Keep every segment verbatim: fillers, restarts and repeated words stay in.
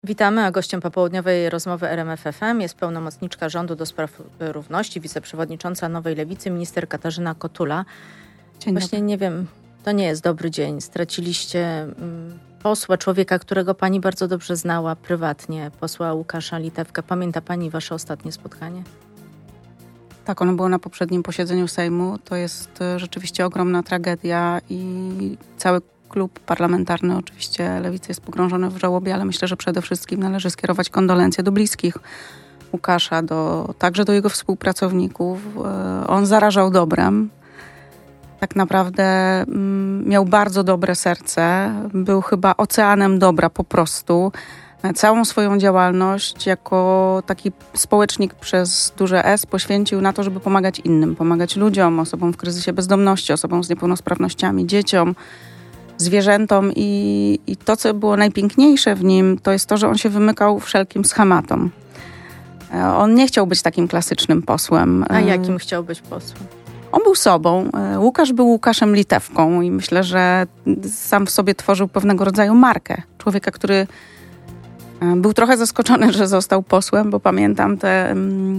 Witamy, a gościem popołudniowej rozmowy R M F F M jest pełnomocniczka rządu do spraw równości, wiceprzewodnicząca Nowej Lewicy, minister Katarzyna Kotula. Dzień Właśnie dobry. nie wiem, to nie jest dobry dzień. Straciliście mm, posła, człowieka, którego pani bardzo dobrze znała prywatnie, posła Łukasza Litewkę. Pamięta pani wasze ostatnie spotkanie? Tak, ono było na poprzednim posiedzeniu Sejmu. To jest e, rzeczywiście ogromna tragedia i cały klub parlamentarny oczywiście Lewicy jest pogrążony w żałobie, ale myślę, że przede wszystkim należy skierować kondolencje do bliskich Łukasza, do, także do jego współpracowników. E, on zarażał dobrem. Tak naprawdę mm, miał bardzo dobre serce. Był chyba oceanem dobra po prostu. Całą swoją działalność jako taki społecznik przez duże S poświęcił na to, żeby pomagać innym, pomagać ludziom, osobom w kryzysie bezdomności, osobom z niepełnosprawnościami, dzieciom, zwierzętom i, i to, co było najpiękniejsze w nim, to jest to, że on się wymykał wszelkim schematom. On nie chciał być takim klasycznym posłem. A jakim chciał być posłem? On był sobą. Łukasz był Łukaszem Litewką i myślę, że sam w sobie tworzył pewnego rodzaju markę. Człowieka, który był trochę zaskoczony, że został posłem, bo pamiętam te,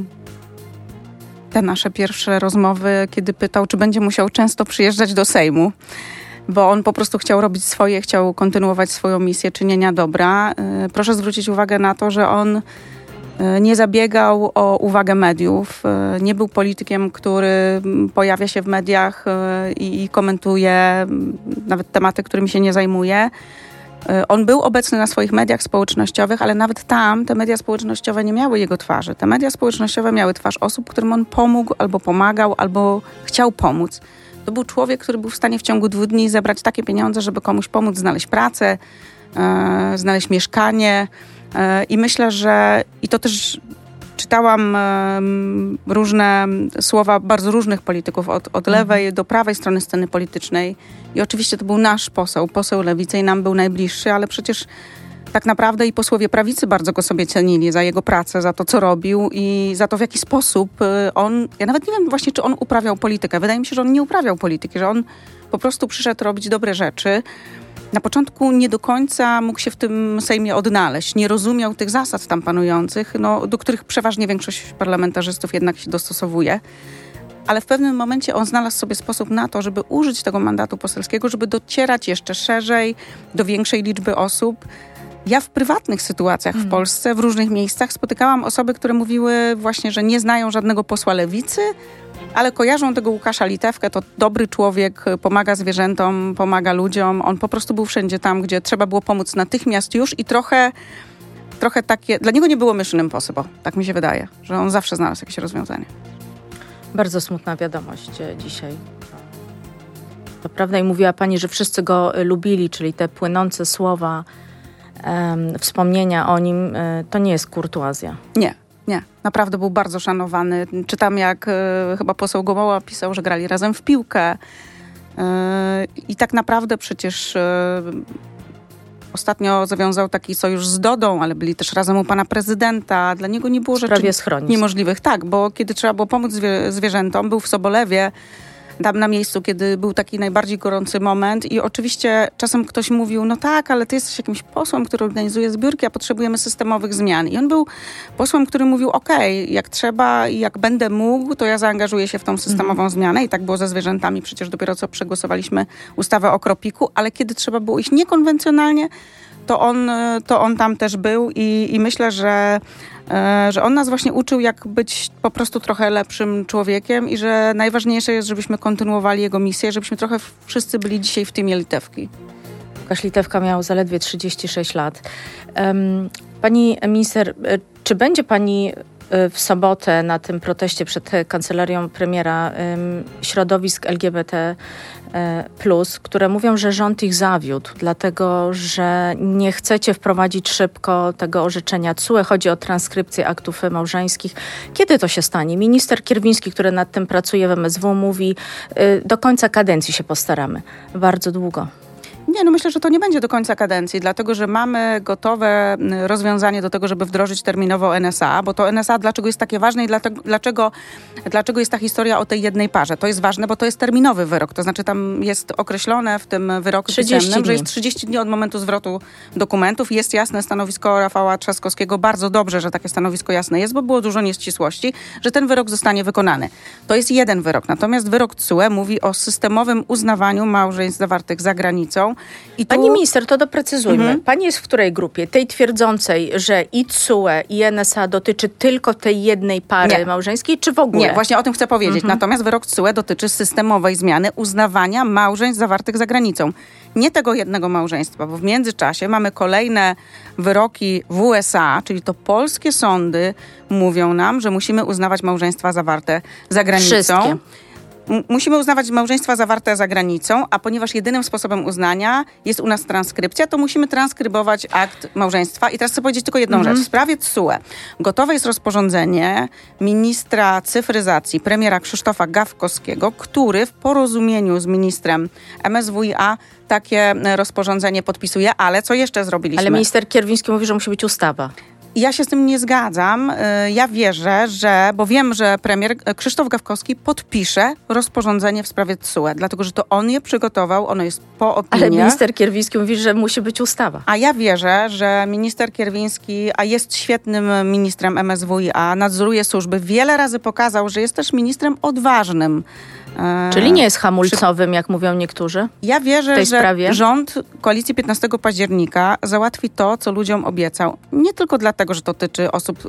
te nasze pierwsze rozmowy, kiedy pytał, czy będzie musiał często przyjeżdżać do Sejmu, bo on po prostu chciał robić swoje, chciał kontynuować swoją misję czynienia dobra. Proszę zwrócić uwagę na to, że on nie zabiegał o uwagę mediów, nie był politykiem, który pojawia się w mediach i komentuje nawet tematy, którymi się nie zajmuje. On był obecny na swoich mediach społecznościowych, ale nawet tam te media społecznościowe nie miały jego twarzy. Te media społecznościowe miały twarz osób, którym on pomógł, albo pomagał, albo chciał pomóc. To był człowiek, który był w stanie w ciągu dwóch dni zebrać takie pieniądze, żeby komuś pomóc znaleźć pracę, e, znaleźć mieszkanie. E, I myślę, że i to też czytałam e, różne słowa bardzo różnych polityków, od, od lewej do prawej strony sceny politycznej. I oczywiście to był nasz poseł, poseł Lewicy i nam był najbliższy, ale przecież tak naprawdę i posłowie prawicy bardzo go sobie cenili za jego pracę, za to, co robił i za to, w jaki sposób on... Ja nawet nie wiem właśnie, czy on uprawiał politykę. Wydaje mi się, że on nie uprawiał polityki, że on po prostu przyszedł robić dobre rzeczy. Na początku nie do końca mógł się w tym Sejmie odnaleźć. Nie rozumiał tych zasad tam panujących, no, do których przeważnie większość parlamentarzystów jednak się dostosowuje. Ale w pewnym momencie on znalazł sobie sposób na to, żeby użyć tego mandatu poselskiego, żeby docierać jeszcze szerzej do większej liczby osób. Ja w prywatnych sytuacjach w Polsce, w różnych miejscach spotykałam osoby, które mówiły właśnie, że nie znają żadnego posła Lewicy, ale kojarzą tego Łukasza Litewkę, to dobry człowiek, pomaga zwierzętom, pomaga ludziom. On po prostu był wszędzie tam, gdzie trzeba było pomóc natychmiast już i trochę, trochę takie... Dla niego nie było mission impossible, tak mi się wydaje, że on zawsze znalazł jakieś rozwiązanie. Bardzo smutna wiadomość dzisiaj. To prawda i mówiła pani, że wszyscy go lubili, czyli te płynące słowa, um, wspomnienia o nim, um, to nie jest kurtuazja. Nie, nie. Naprawdę był bardzo szanowany. Czytam, jak y, chyba poseł Gomoła pisał, że grali razem w piłkę. Y, I tak naprawdę przecież y, ostatnio zawiązał taki sojusz z Dodą, ale byli też razem u pana prezydenta. Dla niego nie było rzeczy niemożliwych. Tak, bo kiedy trzeba było pomóc zwie- zwierzętom, był w Sobolewie, tam na miejscu, kiedy był taki najbardziej gorący moment i oczywiście czasem ktoś mówił, no tak, ale ty jesteś jakimś posłem, który organizuje zbiórki, a potrzebujemy systemowych zmian. I on był posłem, który mówił, okej, okay, jak trzeba i jak będę mógł, to ja zaangażuję się w tą systemową mm. zmianę i tak było ze zwierzętami. Przecież dopiero co przegłosowaliśmy ustawę o kropiku, ale kiedy trzeba było iść niekonwencjonalnie, to on, to on tam też był i, i myślę, że że on nas właśnie uczył, jak być po prostu trochę lepszym człowiekiem i że najważniejsze jest, żebyśmy kontynuowali jego misję, żebyśmy trochę wszyscy byli dzisiaj w teamie Litewki. Łukasz Litewka miał zaledwie trzydzieści sześć lat. Pani minister, czy będzie pani w sobotę na tym proteście przed kancelarią premiera środowisk L G B T plus, które mówią, że rząd ich zawiódł, dlatego że nie chcecie wprowadzić szybko tego orzeczenia C U E. Chodzi o transkrypcję aktów małżeńskich. Kiedy to się stanie? Minister Kierwiński, który nad tym pracuje w M S W, mówi, do końca kadencji się postaramy. Bardzo długo. Nie, no myślę, że to nie będzie do końca kadencji, dlatego że mamy gotowe rozwiązanie do tego, żeby wdrożyć terminowo N S A, bo to N S A dlaczego jest takie ważne i dlatego, dlaczego, dlaczego jest ta historia o tej jednej parze. To jest ważne, bo to jest terminowy wyrok, to znaczy tam jest określone w tym wyroku pisemnym, że jest trzydzieści dni od momentu zwrotu dokumentów. Jest jasne stanowisko Rafała Trzaskowskiego, bardzo dobrze, że takie stanowisko jasne jest, bo było dużo nieścisłości, że ten wyrok zostanie wykonany. To jest jeden wyrok, natomiast wyrok T S U E mówi o systemowym uznawaniu małżeństw zawartych za granicą. I tu... Pani minister, to doprecyzujmy. Mhm. Pani jest w której grupie? Tej twierdzącej, że i T S U E, i N S A dotyczy tylko tej jednej pary Nie. małżeńskiej, czy w ogóle? Nie, właśnie o tym chcę powiedzieć. Mhm. Natomiast wyrok T S U E dotyczy systemowej zmiany uznawania małżeństw zawartych za granicą. Nie tego jednego małżeństwa, bo w międzyczasie mamy kolejne wyroki w U S A, czyli to polskie sądy mówią nam, że musimy uznawać małżeństwa zawarte za granicą. Wszystkie. Musimy uznawać małżeństwa zawarte za granicą, a ponieważ jedynym sposobem uznania jest u nas transkrypcja, to musimy transkrybować akt małżeństwa. I teraz chcę powiedzieć tylko jedną mm-hmm. rzecz. W sprawie T S U E gotowe jest rozporządzenie ministra cyfryzacji, premiera Krzysztofa Gawkowskiego, który w porozumieniu z ministrem M S W i A takie rozporządzenie podpisuje. Ale co jeszcze zrobiliśmy? Ale minister Kierwiński mówi, że musi być ustawa. Ja się z tym nie zgadzam. Ja wierzę, że, bo wiem, że premier Krzysztof Gawkowski podpisze rozporządzenie w sprawie T S U E, dlatego że to on je przygotował, ono jest po opinii. Ale minister Kierwiński mówi, że musi być ustawa. A ja wierzę, że minister Kierwiński, a jest świetnym ministrem M S W i A, nadzoruje służby, wiele razy pokazał, że jest też ministrem odważnym. Czyli nie jest hamulcowym, jak mówią niektórzy? Ja wierzę, że sprawie? rząd Koalicji piętnastego października załatwi to, co ludziom obiecał. Nie tylko dlatego, że to dotyczy osób,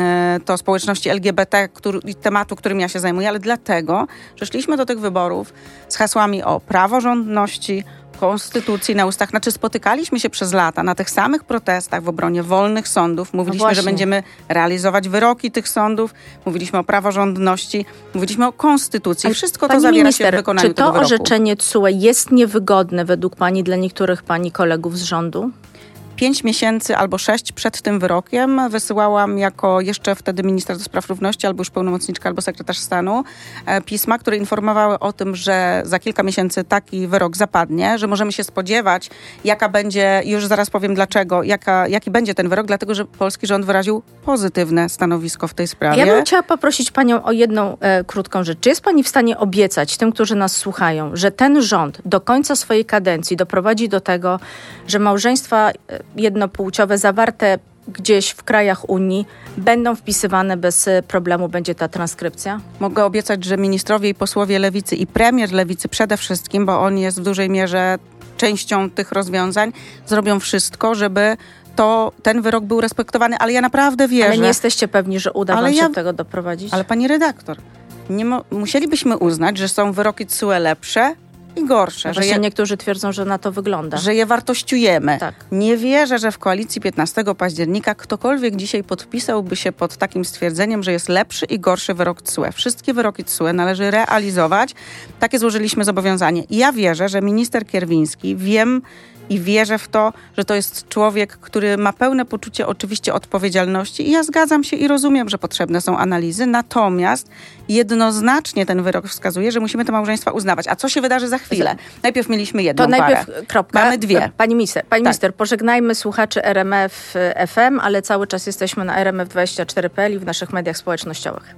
to społeczności L G B T, który, tematu, którym ja się zajmuję, ale dlatego, że szliśmy do tych wyborów z hasłami o praworządności, konstytucji na ustach. Znaczy spotykaliśmy się przez lata na tych samych protestach w obronie wolnych sądów. Mówiliśmy, no że będziemy realizować wyroki tych sądów. Mówiliśmy o praworządności. Mówiliśmy o konstytucji. Ale wszystko to zawiera minister, się w wykonaniu tego wyroku. Czy to orzeczenie T S U E jest niewygodne według pani dla niektórych pani kolegów z rządu? Pięć miesięcy albo sześć przed tym wyrokiem wysyłałam jako jeszcze wtedy minister do spraw równości, albo już pełnomocniczka, albo sekretarz stanu pisma, które informowały o tym, że za kilka miesięcy taki wyrok zapadnie, że możemy się spodziewać, jaka będzie, już zaraz powiem dlaczego, jaka, jaki będzie ten wyrok, dlatego że polski rząd wyraził pozytywne stanowisko w tej sprawie. Ja bym chciała poprosić panią o jedną e, krótką rzecz. Czy jest pani w stanie obiecać tym, którzy nas słuchają, że ten rząd do końca swojej kadencji doprowadzi do tego, że małżeństwa jednopłciowe zawarte gdzieś w krajach Unii będą wpisywane bez problemu, będzie ta transkrypcja? Mogę obiecać, że ministrowie i posłowie Lewicy i premier Lewicy przede wszystkim, bo on jest w dużej mierze częścią tych rozwiązań, zrobią wszystko, żeby to ten wyrok był respektowany, ale ja naprawdę wierzę. Ale nie jesteście pewni, że uda ale wam się ja... do tego doprowadzić? Ale pani redaktor, nie mo... musielibyśmy uznać, że są wyroki T S U E lepsze i gorsze. Że je, niektórzy twierdzą, że na to wygląda. Że je wartościujemy. Tak. Nie wierzę, że w koalicji piętnastego października ktokolwiek dzisiaj podpisałby się pod takim stwierdzeniem, że jest lepszy i gorszy wyrok T S U E. Wszystkie wyroki T S U E należy realizować. Takie złożyliśmy zobowiązanie. I ja wierzę, że minister Kierwiński, wiem i wierzę w to, że to jest człowiek, który ma pełne poczucie oczywiście odpowiedzialności i ja zgadzam się i rozumiem, że potrzebne są analizy, natomiast jednoznacznie ten wyrok wskazuje, że musimy te małżeństwa uznawać. A co się wydarzy za chwilę? Najpierw mieliśmy jedną to najpierw parę. Kropka. Mamy dwie. Pani minister, pani tak. minister, pożegnajmy słuchaczy R M F F M, ale cały czas jesteśmy na R M F dwadzieścia cztery kropka p l i w naszych mediach społecznościowych.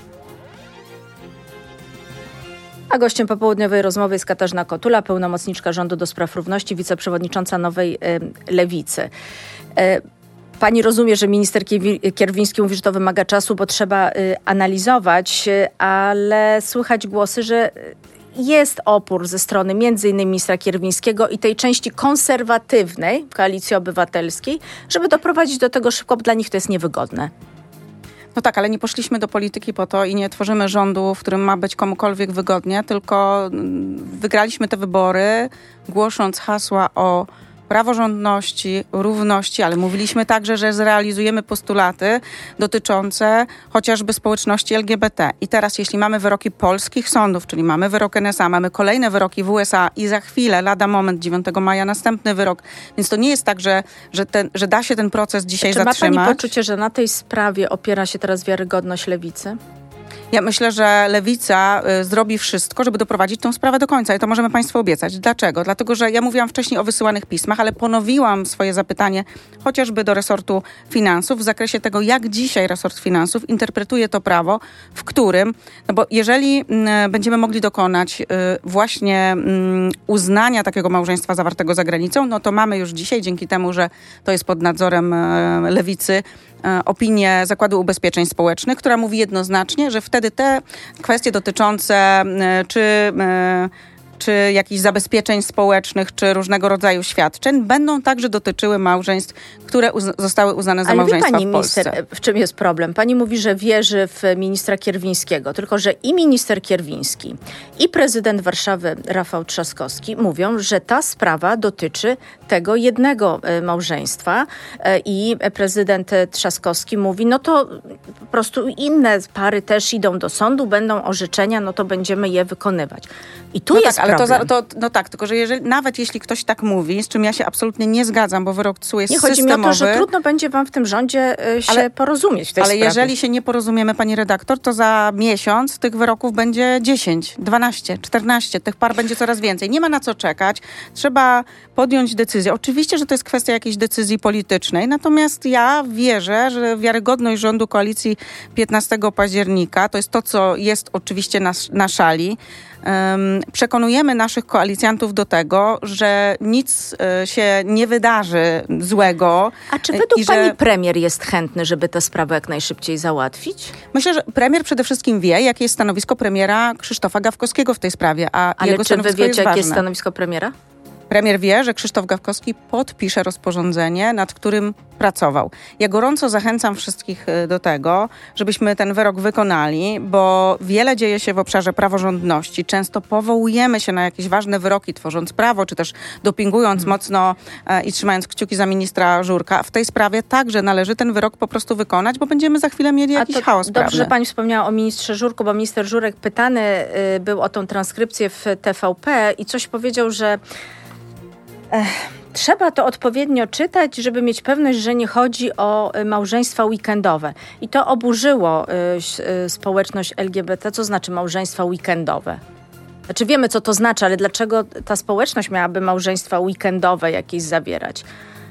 A gościem popołudniowej rozmowy jest Katarzyna Kotula, pełnomocniczka rządu do spraw równości, wiceprzewodnicząca Nowej y, Lewicy. Y, Pani rozumie, że minister Kierwiński mówi, że to wymaga czasu, bo trzeba y, analizować, y, ale słychać głosy, że jest opór ze strony między innymi ministra Kierwińskiego i tej części konserwatywnej Koalicji Obywatelskiej, żeby doprowadzić do tego szybko, bo dla nich to jest niewygodne. No tak, ale nie poszliśmy do polityki po to i nie tworzymy rządu, w którym ma być komukolwiek wygodnie, tylko wygraliśmy te wybory, głosząc hasła o praworządności, równości, ale mówiliśmy także, że zrealizujemy postulaty dotyczące chociażby społeczności L G B T. I teraz, jeśli mamy wyroki polskich sądów, czyli mamy wyrok N S A, mamy kolejne wyroki w U S A i za chwilę, lada moment, dziewiątego maja, następny wyrok. Więc to nie jest tak, że, że, ten, że da się ten proces dzisiaj Czy zatrzymać. ma pani poczucie, że na tej sprawie opiera się teraz wiarygodność Lewicy? Ja myślę, że Lewica y, zrobi wszystko, żeby doprowadzić tę sprawę do końca i to możemy państwu obiecać. Dlaczego? Dlatego, że ja mówiłam wcześniej o wysyłanych pismach, ale ponowiłam swoje zapytanie chociażby do resortu finansów w zakresie tego, jak dzisiaj resort finansów interpretuje to prawo, w którym, no bo jeżeli y, będziemy mogli dokonać y, właśnie y, uznania takiego małżeństwa zawartego za granicą, no to mamy już dzisiaj, dzięki temu, że to jest pod nadzorem y, Lewicy, opinię Zakładu Ubezpieczeń Społecznych, która mówi jednoznacznie, że wtedy te kwestie dotyczące czy, czy jakichś zabezpieczeń społecznych, czy różnego rodzaju świadczeń będą także dotyczyły małżeństw, które uz- zostały uznane za Ale małżeństwa pani w Polsce. Minister, w czym jest problem? Pani mówi, że wierzy w ministra Kierwińskiego, tylko że i minister Kierwiński, i prezydent Warszawy Rafał Trzaskowski mówią, że ta sprawa dotyczy tego jednego małżeństwa i prezydent Trzaskowski mówi, no to po prostu inne pary też idą do sądu, będą orzeczenia, no to będziemy je wykonywać. I tu no jest tak, ale problem. To, to, no tak, tylko że jeżeli, nawet jeśli ktoś tak mówi, z czym ja się absolutnie nie zgadzam, bo wyrok T S U jest nie chodzi systemowy. mi o to, że trudno będzie wam w tym rządzie się ale, porozumieć w tej ale sprawie. jeżeli się nie porozumiemy, pani redaktor, to za miesiąc tych wyroków będzie dziesięć, dwanaście, czternaście. Tych par będzie coraz więcej. Nie ma na co czekać. Trzeba podjąć decyzję. Oczywiście, że to jest kwestia jakiejś decyzji politycznej, natomiast ja wierzę, że wiarygodność rządu koalicji piętnastego października to jest to, co jest oczywiście na, na szali. Um, przekonujemy naszych koalicjantów do tego, że nic y, się nie wydarzy złego. A czy według i pani że... premier jest chętny, żeby tę sprawę jak najszybciej załatwić? Myślę, że premier przede wszystkim wie, jakie jest stanowisko premiera Krzysztofa Gawkowskiego w tej sprawie, a Ale jego czy wy stanowisko jest wiecie, ważne. jakie jest stanowisko premiera? Premier wie, że Krzysztof Gawkowski podpisze rozporządzenie, nad którym pracował. Ja gorąco zachęcam wszystkich do tego, żebyśmy ten wyrok wykonali, bo wiele dzieje się w obszarze praworządności. Często powołujemy się na jakieś ważne wyroki, tworząc prawo, czy też dopingując hmm. mocno e, i trzymając kciuki za ministra Żurka. W tej sprawie także należy ten wyrok po prostu wykonać, bo będziemy za chwilę mieli jakiś A to chaos dobrze, prawny. że pani wspomniała o ministrze Żurku, bo minister Żurek pytany y, był o tą transkrypcję w T V P i coś powiedział, że Ech, trzeba to odpowiednio czytać, żeby mieć pewność, że nie chodzi o y, małżeństwa weekendowe. I to oburzyło y, y, społeczność L G B T. Co znaczy małżeństwa weekendowe? Znaczy wiemy, co to znaczy, ale dlaczego ta społeczność miałaby małżeństwa weekendowe jakieś zawierać?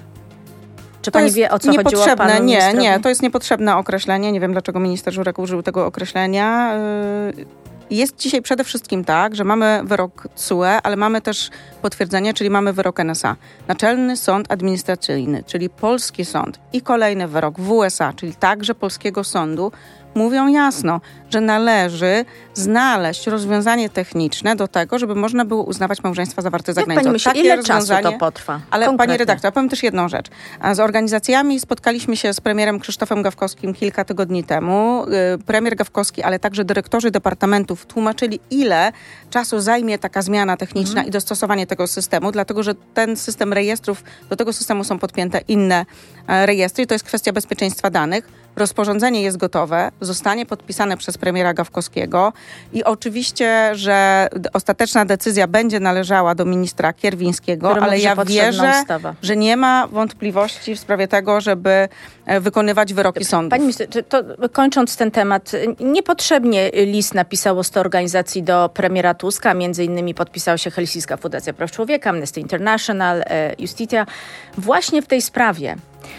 Czy pani wie, o co chodziło panu Nie, ministrowi? nie, to jest niepotrzebne określenie. Nie wiem, dlaczego minister Żurek użył tego określenia. Yy... Jest dzisiaj przede wszystkim tak, że mamy wyrok T S U E, ale mamy też potwierdzenie, czyli mamy wyrok N S A. Naczelny Sąd Administracyjny, czyli polski sąd i kolejny wyrok W S A, czyli także polskiego sądu, mówią jasno, że należy znaleźć rozwiązanie techniczne do tego, żeby można było uznawać małżeństwa zawarte za Jak granicą. pani myśli, Takie ile rozwiązanie... czasu to potrwa? Ale konkretnie? pani redaktor, powiem też jedną rzecz. Z organizacjami spotkaliśmy się z premierem Krzysztofem Gawkowskim kilka tygodni temu. Premier Gawkowski, ale także dyrektorzy departamentów tłumaczyli, ile czasu zajmie taka zmiana techniczna hmm. i dostosowanie tego systemu, dlatego że ten system rejestrów, do tego systemu są podpięte inne rejestry i to jest kwestia bezpieczeństwa danych. Rozporządzenie jest gotowe, zostanie podpisane przez premiera Gawkowskiego i oczywiście, że ostateczna decyzja będzie należała do ministra Kierwińskiego, Który ale mówi, ja że wierzę, ustawa. że nie ma wątpliwości w sprawie tego, żeby wykonywać wyroki sądów. Pani minister, to kończąc ten temat, niepotrzebnie list napisało sto organizacji do premiera Tuska, między innymi podpisała się Helsińska Fundacja Praw Człowieka, Amnesty International, Justitia, właśnie w tej sprawie,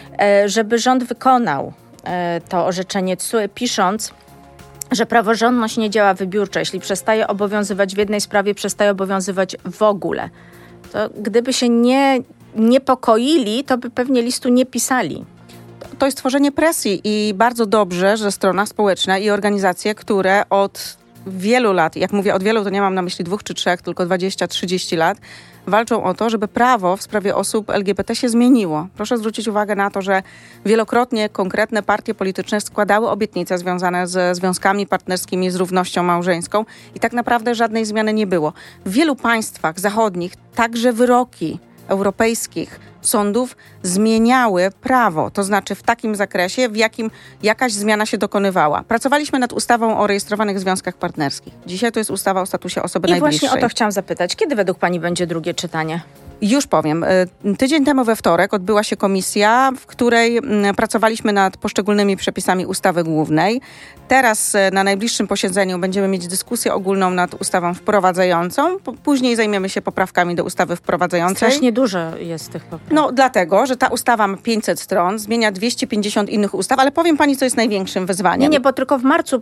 żeby rząd wykonał to orzeczenie T S U E, pisząc, że praworządność nie działa wybiórczo. Jeśli przestaje obowiązywać w jednej sprawie, przestaje obowiązywać w ogóle. To gdyby się nie niepokoili, to by pewnie listu nie pisali. To jest tworzenie presji i bardzo dobrze, że strona społeczna i organizacje, które od wielu lat, jak mówię od wielu, to nie mam na myśli dwóch czy trzech, tylko dwadzieścia trzydzieści lat, walczą o to, żeby prawo w sprawie osób L G B T się zmieniło. Proszę zwrócić uwagę na to, że wielokrotnie konkretne partie polityczne składały obietnice związane ze związkami partnerskimi, z równością małżeńską i tak naprawdę żadnej zmiany nie było. W wielu państwach zachodnich także wyroki europejskich sądów zmieniały prawo, to znaczy w takim zakresie, w jakim jakaś zmiana się dokonywała. Pracowaliśmy nad ustawą o rejestrowanych związkach partnerskich. Dzisiaj to jest ustawa o statusie osoby I najbliższej. I właśnie o to chciałam zapytać. Kiedy według pani będzie drugie czytanie? Już powiem. Tydzień temu we wtorek odbyła się komisja, w której pracowaliśmy nad poszczególnymi przepisami ustawy głównej. Teraz na najbliższym posiedzeniu będziemy mieć dyskusję ogólną nad ustawą wprowadzającą. Później zajmiemy się poprawkami do ustawy wprowadzającej. Strasznie dużo jest tych poprawek. No dlatego, że ta ustawa ma pięćset stron, zmienia dwieście pięćdziesiąt innych ustaw, ale powiem pani, co jest największym wyzwaniem. Nie, nie, bo tylko w marcu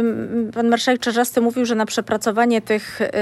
pan marszałek Czarzasty mówił, że na przepracowanie tych y,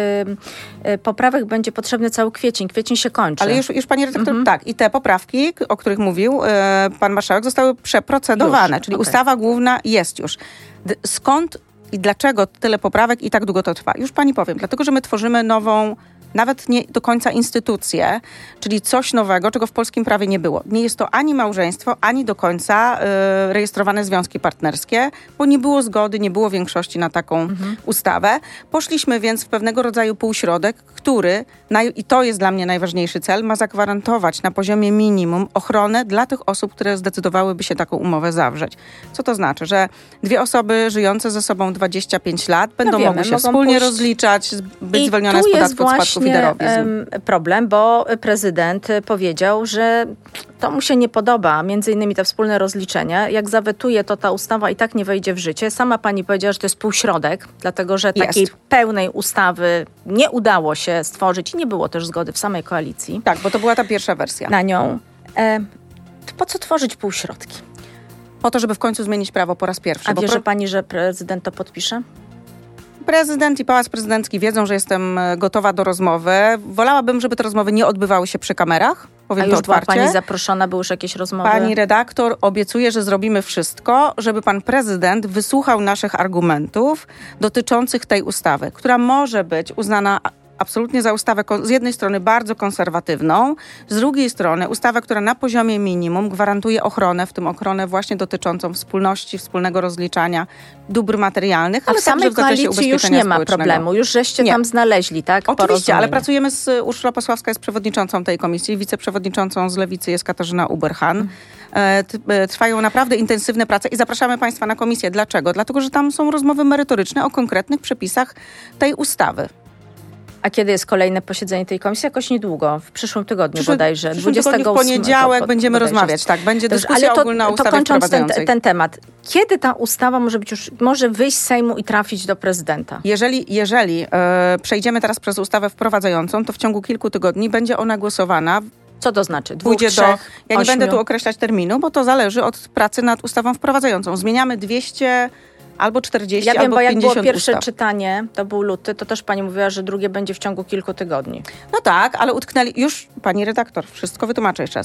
y, poprawek będzie potrzebny cały kwiecień. Kwiecień się kończy. Ale już, już pani redaktor, mhm. tak. I te poprawki, o których mówił y, pan marszałek, zostały przeprocedowane. Już, czyli okay. ustawa główna jest już. D- skąd i dlaczego tyle poprawek i tak długo to trwa? Już pani powiem. Dlatego, że my tworzymy nową, nawet nie do końca instytucję, czyli coś nowego, czego w polskim prawie nie było. Nie jest to ani małżeństwo, ani do końca y, rejestrowane związki partnerskie, bo nie było zgody, nie było większości na taką mhm. ustawę. Poszliśmy więc w pewnego rodzaju półśrodek, który, naj, i to jest dla mnie najważniejszy cel, ma zagwarantować na poziomie minimum ochronę dla tych osób, które zdecydowałyby się taką umowę zawrzeć. Co to znaczy? Że dwie osoby żyjące ze sobą dwadzieścia pięć lat będą no wiemy, mogły się wspólnie pójść... rozliczać, być I zwolnione z podatku od spadków i darowizn. Problem, bo prezydent powiedział, że to mu się nie podoba, między innymi te wspólne rozliczenia. Jak zawetuje, to ta ustawa i tak nie wejdzie w życie. Sama pani powiedziała, że to jest półśrodek, dlatego że takiej jest. pełnej ustawy nie udało się stworzyć i nie było też zgody w samej koalicji. Tak, bo to była ta pierwsza wersja. Na nią. E, to po co tworzyć półśrodki? Po to, żeby w końcu zmienić prawo po raz pierwszy. A wierzy pro... pani, że prezydent to podpisze? Prezydent i Pałac Prezydencki wiedzą, że jestem gotowa do rozmowy. Wolałabym, żeby te rozmowy nie odbywały się przy kamerach. Powiem A już to otwarcie. była pani zaproszona, były już jakieś rozmowy? Pani redaktor obiecuje, że zrobimy wszystko, żeby pan prezydent wysłuchał naszych argumentów dotyczących tej ustawy, która może być uznana absolutnie za ustawę z jednej strony bardzo konserwatywną, z drugiej strony ustawę, która na poziomie minimum gwarantuje ochronę, w tym ochronę właśnie dotyczącą wspólności, wspólnego rozliczania dóbr materialnych, ale A w samej także w zakresie koalicji już nie ma problemu, już żeście nie. tam znaleźli, tak? Oczywiście, ale pracujemy z, Urszula Pasławska jest przewodniczącą tej komisji, wiceprzewodniczącą z Lewicy jest Katarzyna Uberhan. Hmm. Trwają naprawdę intensywne prace i zapraszamy państwa na komisję. Dlaczego? Dlatego, że tam są rozmowy merytoryczne o konkretnych przepisach tej ustawy. A kiedy jest kolejne posiedzenie tej komisji? Jakoś niedługo, w przyszłym tygodniu Przyszły, bodajże. W przyszłym tygodniu w poniedziałek pod, będziemy bodajże. rozmawiać, tak, będzie dyskusja ale to, ogólna o ustawie to kończąc ten, wprowadzającej. ten temat, kiedy ta ustawa może być już, może wyjść z Sejmu i trafić do prezydenta? Jeżeli, jeżeli e, przejdziemy teraz przez ustawę wprowadzającą, to w ciągu kilku tygodni będzie ona głosowana. Co to znaczy? Dwóch, Pójdzie trzech, do, Ja nie ośmiu. będę tu określać terminu, bo to zależy od pracy nad ustawą wprowadzającą. Zmieniamy dwieście albo czterdzieści, ja wiem, albo bo jak pięćdziesiąt było pierwsze ustaw. czytanie, to był luty, to też pani mówiła, że drugie będzie w ciągu kilku tygodni. No tak, ale utknęli... Już, pani redaktor, wszystko wytłumaczę jeszcze raz.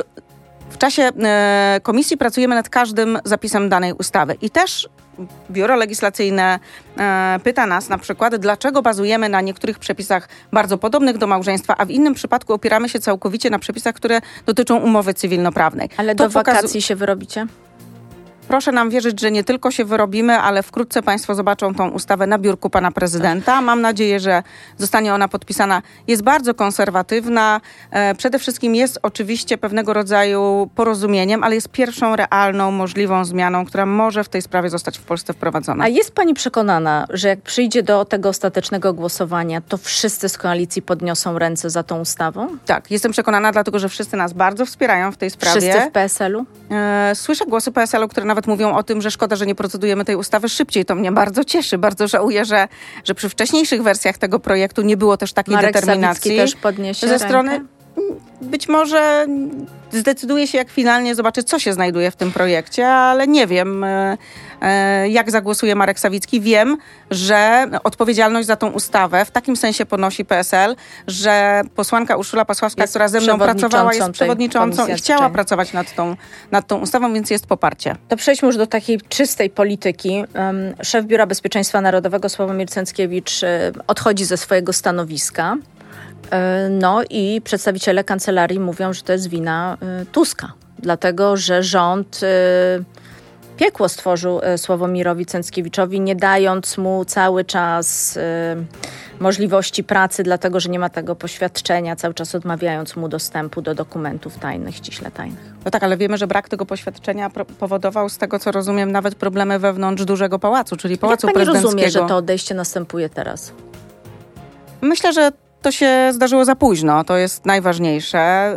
W czasie e, komisji pracujemy nad każdym zapisem danej ustawy i też Biuro Legislacyjne e, pyta nas na przykład, dlaczego bazujemy na niektórych przepisach bardzo podobnych do małżeństwa, a w innym przypadku opieramy się całkowicie na przepisach, które dotyczą umowy cywilnoprawnej. Ale to do pokazu... wakacji się wyrobicie? Proszę nam wierzyć, że nie tylko się wyrobimy, ale wkrótce państwo zobaczą tą ustawę na biurku pana prezydenta. Mam nadzieję, że zostanie ona podpisana. Jest bardzo konserwatywna. E, przede wszystkim jest oczywiście pewnego rodzaju porozumieniem, ale jest pierwszą realną, możliwą zmianą, która może w tej sprawie zostać w Polsce wprowadzona. A jest pani przekonana, że jak przyjdzie do tego ostatecznego głosowania, to wszyscy z koalicji podniosą ręce za tą ustawą? Tak, jestem przekonana, dlatego że wszyscy nas bardzo wspierają w tej sprawie. Wszyscy w P S L-u? E, słyszę głosy P S L-u, które nawet mówią o tym, że szkoda, że nie procedujemy tej ustawy szybciej. To mnie bardzo cieszy. Bardzo żałuję, że, że przy wcześniejszych wersjach tego projektu nie było też takiej Marek determinacji. Sawicki też podniesie ze rękę? strony być może zdecyduje się, jak finalnie zobaczy, co się znajduje w tym projekcie, ale nie wiem, jak zagłosuje Marek Sawicki. Wiem, że odpowiedzialność za tą ustawę w takim sensie ponosi P S L, że posłanka Urszula Pasławska, która ze mną pracowała, jest przewodniczącą i chciała pracować nad tą, nad tą ustawą, więc jest poparcie. To przejdźmy już do takiej czystej polityki. Szef Biura Bezpieczeństwa Narodowego Sławomir Cęckiewicz odchodzi ze swojego stanowiska. No i przedstawiciele kancelarii mówią, że to jest wina Tuska, dlatego że rząd piekło stworzył Sławomirowi Cęckiewiczowi, nie dając mu cały czas możliwości pracy, dlatego że nie ma tego poświadczenia, cały czas odmawiając mu dostępu do dokumentów tajnych, ściśle tajnych. No tak, ale wiemy, że brak tego poświadczenia powodował, z tego co rozumiem, nawet problemy wewnątrz dużego pałacu, czyli Pałacu Jak pani Prezydenckiego. rozumie, że to odejście następuje teraz? Myślę, że to się zdarzyło za późno, to jest najważniejsze.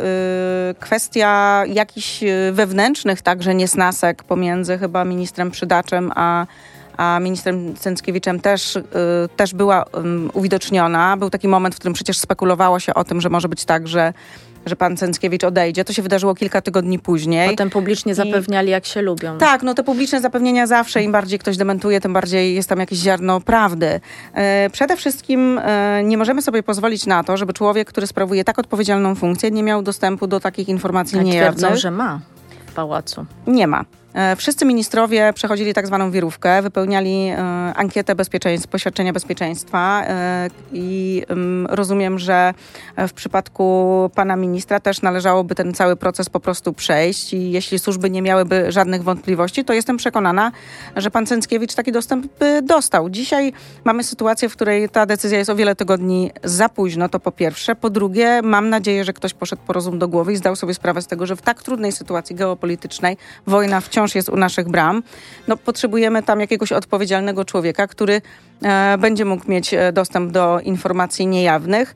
Kwestia jakichś wewnętrznych także niesnasek pomiędzy chyba ministrem Przydaczem a a ministrem Cęckiewiczem też, y, też była y, uwidoczniona. Był taki moment, w którym przecież spekulowało się o tym, że może być tak, że, że pan Cęckiewicz odejdzie. To się wydarzyło kilka tygodni później. Potem publicznie I... zapewniali, jak się lubią. Tak, no te publiczne zapewnienia zawsze, im bardziej ktoś dementuje, tym bardziej jest tam jakieś ziarno prawdy. E, przede wszystkim e, nie możemy sobie pozwolić na to, żeby człowiek, który sprawuje tak odpowiedzialną funkcję, nie miał dostępu do takich informacji niejawnych. Twierdzą, że ma w pałacu. Nie ma. Wszyscy ministrowie przechodzili tak zwaną wirówkę, wypełniali e, ankietę bezpieczeństwa, poświadczenia bezpieczeństwa e, i e, rozumiem, że w przypadku pana ministra też należałoby ten cały proces po prostu przejść i jeśli służby nie miałyby żadnych wątpliwości, to jestem przekonana, że pan Cęckiewicz taki dostęp by dostał. Dzisiaj mamy sytuację, w której ta decyzja jest o wiele tygodni za późno, to po pierwsze. Po drugie, mam nadzieję, że ktoś poszedł po rozum do głowy i zdał sobie sprawę z tego, że w tak trudnej sytuacji geopolitycznej, wojna wciąż jest u naszych bram, no potrzebujemy tam jakiegoś odpowiedzialnego człowieka, który e, będzie mógł mieć dostęp do informacji niejawnych.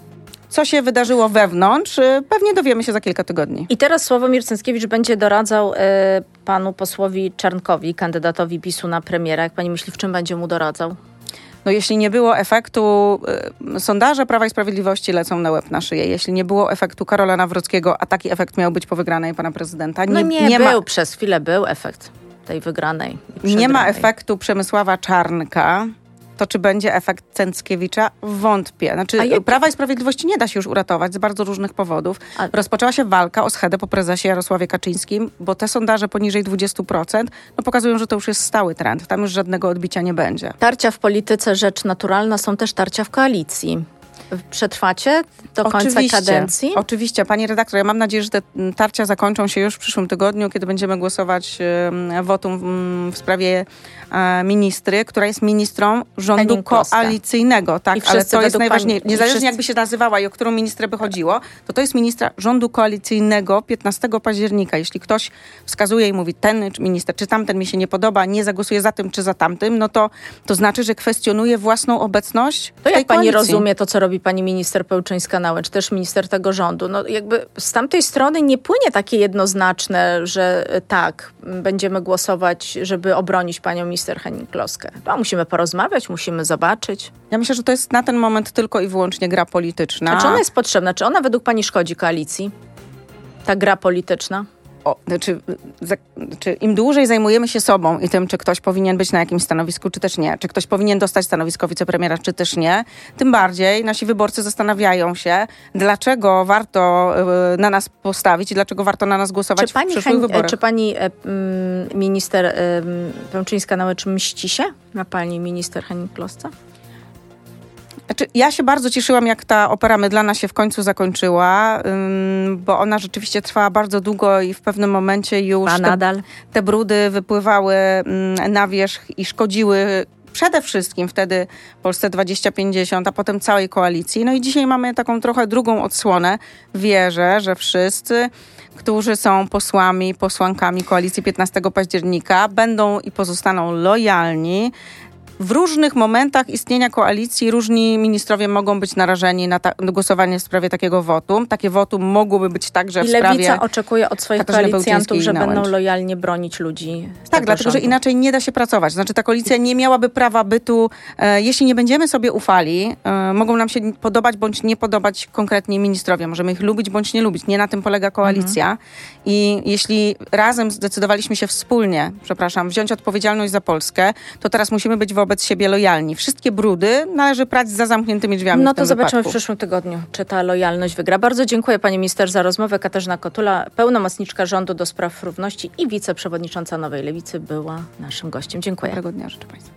Co się wydarzyło wewnątrz, e, pewnie dowiemy się za kilka tygodni. I teraz Sławomir Cęckiewicz będzie doradzał e, panu posłowi Czarnkowi, kandydatowi PiSu na premiera. Jak pani myśli, w czym będzie mu doradzał? No jeśli nie było efektu, y, sondaże Prawa i Sprawiedliwości lecą na łeb na szyję. Jeśli nie było efektu Karola Nawrockiego, a taki efekt miał być po wygranej pana prezydenta. Nie, no nie, nie był, ma, przez chwilę był efekt tej wygranej. Nie ma efektu Przemysława Czarnka. To czy będzie efekt Cęckiewicza? Wątpię. Znaczy, jak... Prawa i Sprawiedliwości nie da się już uratować z bardzo różnych powodów. A... Rozpoczęła się walka o schedę po prezesie Jarosławie Kaczyńskim, bo te sondaże poniżej dwadzieścia procent no pokazują, że to już jest stały trend. Tam już żadnego odbicia nie będzie. Tarcia w polityce rzecz naturalna, są też tarcia w koalicji. Przetrwacie do końca oczywiście, kadencji? Oczywiście. Pani redaktor, ja mam nadzieję, że te tarcia zakończą się już w przyszłym tygodniu, kiedy będziemy głosować um, wotum um, w sprawie um, ministry, która jest ministrą rządu koalicyjnego. Tak, ale to jest najważniejsze. Pani, Niezależnie wszyscy... jakby się nazywała i o którą ministrę by chodziło, to to jest ministra rządu koalicyjnego piętnastego października. Jeśli ktoś wskazuje i mówi, ten minister czy tamten mi się nie podoba, nie zagłosuje za tym czy za tamtym, no to, to znaczy, że kwestionuje własną obecność To w tej jak pani koalicji. rozumie to, co robi pani minister Pełczyńska-Nałęcz, czy też minister tego rządu? No jakby z tamtej strony nie płynie takie jednoznaczne, że tak, będziemy głosować, żeby obronić panią minister Hennig-Kloskę. No, musimy porozmawiać, musimy zobaczyć. Ja myślę, że to jest na ten moment tylko i wyłącznie gra polityczna. A czy ona jest potrzebna? Czy ona według pani szkodzi koalicji? Ta gra polityczna? O, znaczy, za, czy im dłużej zajmujemy się sobą i tym, czy ktoś powinien być na jakimś stanowisku, czy też nie, czy ktoś powinien dostać stanowisko wicepremiera, czy też nie, tym bardziej nasi wyborcy zastanawiają się, dlaczego warto y, na nas postawić i dlaczego warto na nas głosować czy pani w przyszłych Hen- wyborach. Czy pani y, y, minister y, Pełczyńska-Nałęcz mści się na pani minister Hennig-Klosce? Znaczy, ja się bardzo cieszyłam, jak ta opera mydlana się w końcu zakończyła, ym, bo ona rzeczywiście trwała bardzo długo i w pewnym momencie już A te, nadal? te brudy wypływały ym, na wierzch i szkodziły przede wszystkim wtedy Polsce dwadzieścia pięćdziesiąt, a potem całej koalicji. No i dzisiaj mamy taką trochę drugą odsłonę. Wierzę, że wszyscy, którzy są posłami, posłankami koalicji piętnastego października, będą i pozostaną lojalni. W różnych momentach istnienia koalicji różni ministrowie mogą być narażeni na, ta, na głosowanie w sprawie takiego wotum. Takie wotum mogłoby być także w I sprawie... Lewica oczekuje od swoich Katarzyny koalicjantów, że Nałęcz. będą lojalnie bronić ludzi. Tak, dlatego, rządu. że inaczej nie da się pracować. Znaczy ta koalicja nie miałaby prawa bytu, e, jeśli nie będziemy sobie ufali, e, mogą nam się podobać bądź nie podobać konkretnie ministrowie. Możemy ich lubić bądź nie lubić. Nie na tym polega koalicja. Mhm. I jeśli razem zdecydowaliśmy się wspólnie, przepraszam, wziąć odpowiedzialność za Polskę, to teraz musimy być wobec siebie lojalni. Wszystkie brudy należy prać za zamkniętymi drzwiami. No w tym to zobaczymy wypadku. w przyszłym tygodniu, czy ta lojalność wygra. Bardzo dziękuję pani minister za rozmowę. Katarzyna Kotula, pełnomocniczka rządu do spraw równości i wiceprzewodnicząca Nowej Lewicy, była naszym gościem. Dziękuję. Dobrego dnia życzę państwu.